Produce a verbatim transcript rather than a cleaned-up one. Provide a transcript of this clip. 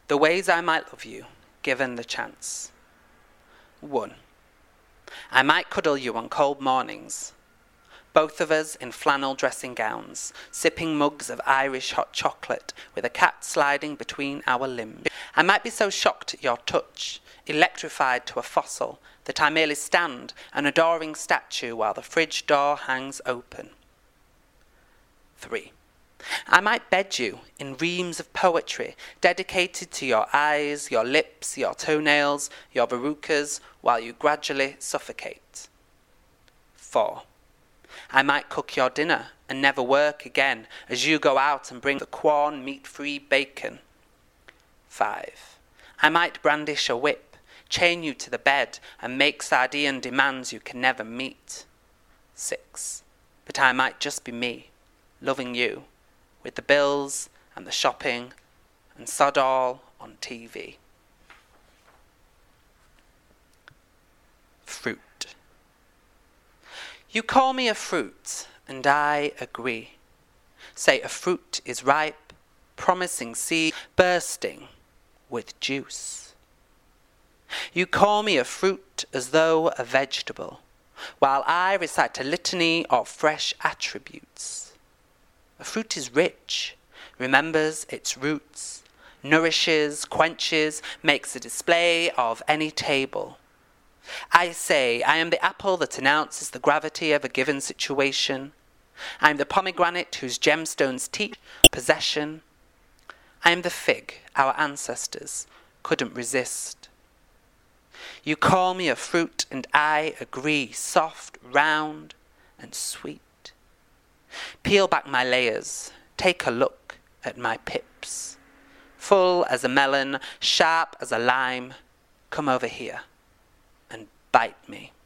The ways I might love you, given the chance. One. I might cuddle you on cold mornings, both of us in flannel dressing gowns, sipping mugs of Irish hot chocolate with a cat sliding between our limbs. I might be so shocked at your touch, electrified to a fossil, that I merely stand, an adoring statue, while the fridge door hangs open. Three. I might bed you in reams of poetry dedicated to your eyes, your lips, your toenails, your verrucas, while you gradually suffocate. Four. I might cook your dinner and never work again as you go out and bring the Quorn meat-free bacon. Five. I might brandish a whip, chain you to the bed, and make Sardian demands you can never meet. Six. But I might just be me, loving you, with the bills and the shopping and sod all on T V. Fruit. You call me a fruit, and I agree. Say a fruit is ripe, promising seed, bursting with juice. You call me a fruit as though a vegetable, while I recite a litany of fresh attributes. A fruit is rich, remembers its roots, nourishes, quenches, makes a display of any table. I say, I am the apple that announces the gravity of a given situation. I am the pomegranate whose gemstones teach possession. I am the fig our ancestors couldn't resist. You call me a fruit and I agree, soft, round, and sweet. Peel back my layers, take a look at my pips. Full as a melon, sharp as a lime, come over here and bite me.